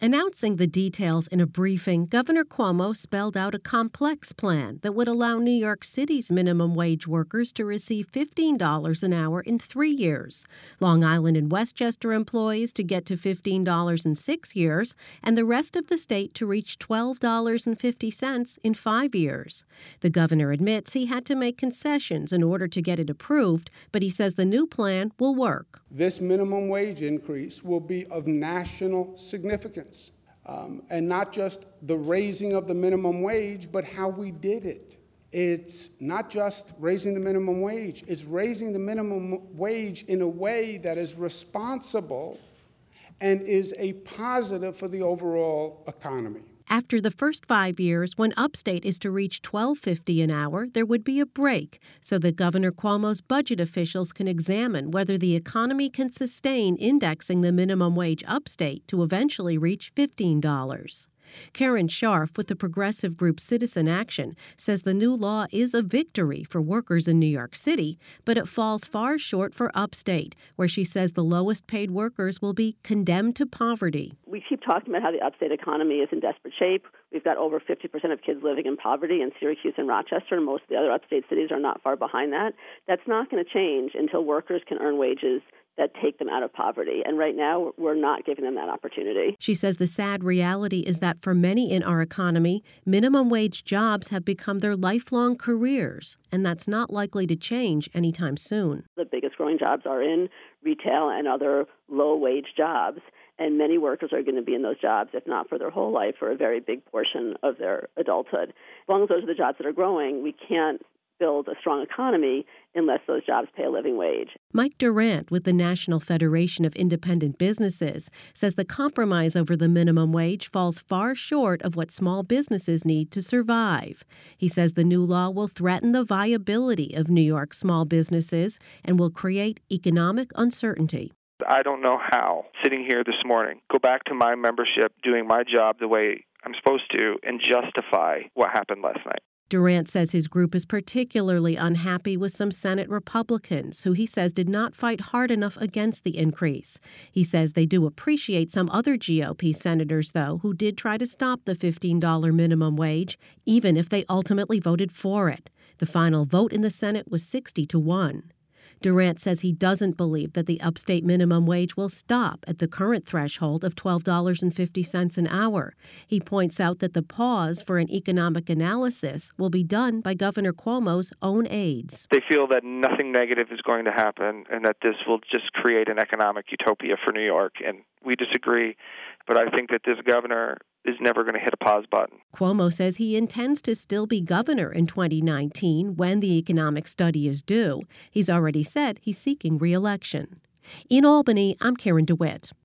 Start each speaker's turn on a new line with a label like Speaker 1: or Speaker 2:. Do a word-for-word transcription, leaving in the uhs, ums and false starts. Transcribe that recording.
Speaker 1: Announcing the details in a briefing, Governor Cuomo spelled out a complex plan that would allow New York City's minimum wage workers to receive fifteen dollars an hour in three years, Long Island and Westchester employees to get to fifteen dollars in six years, and the rest of the state to reach twelve dollars and fifty cents in five years. The governor admits he had to make concessions in order to get it approved, but he says the new plan will work.
Speaker 2: This minimum wage increase will be of national significance. Um, and not just the raising of the minimum wage, but how we did it. It's not just raising the minimum wage, it's raising the minimum wage in a way that is responsible and is a positive for the overall economy.
Speaker 1: After the first five years, when Upstate is to reach twelve fifty an hour, there would be a break so that Governor Cuomo's budget officials can examine whether the economy can sustain indexing the minimum wage Upstate to eventually reach fifteen dollars. Karen Scharf with the progressive group Citizen Action says the new law is a victory for workers in New York City, but it falls far short for Upstate, where she says the lowest paid workers will be condemned to poverty.
Speaker 3: We keep talking about how the Upstate economy is in desperate shape. We've got over fifty percent of kids living in poverty in Syracuse and Rochester, and most of the other Upstate cities are not far behind that. That's not going to change until workers can earn wages that take them out of poverty. And right now, we're not giving them that opportunity.
Speaker 1: She says the sad reality is that for many in our economy, minimum wage jobs have become their lifelong careers, and that's not likely to change anytime soon.
Speaker 3: The biggest growing jobs are in retail and other low-wage jobs, and many workers are going to be in those jobs, if not for their whole life, for a very big portion of their adulthood. As long as those are the jobs that are growing, we can't build a strong economy unless those jobs pay a living wage.
Speaker 1: Mike Durant with the National Federation of Independent Businesses says the compromise over the minimum wage falls far short of what small businesses need to survive. He says the new law will threaten the viability of New York's small businesses and will create economic uncertainty.
Speaker 4: I don't know how, sitting here this morning, go back to my membership doing my job the way I'm supposed to and justify what happened last night.
Speaker 1: Durant says his group is particularly unhappy with some Senate Republicans who he says did not fight hard enough against the increase. He says they do appreciate some other G O P senators, though, who did try to stop the fifteen dollars minimum wage, even if they ultimately voted for it. The final vote in the Senate was sixty to one. Durant says he doesn't believe that the Upstate minimum wage will stop at the current threshold of twelve dollars and fifty cents an hour. He points out that the pause for an economic analysis will be done by Governor Cuomo's own aides.
Speaker 4: They feel that nothing negative is going to happen and that this will just create an economic utopia for New York, and we disagree. But I think that this governor is never going to hit a pause button.
Speaker 1: Cuomo says he intends to still be governor in twenty nineteen when the economic study is due. He's already said he's seeking re-election. In Albany, I'm Karen DeWitt.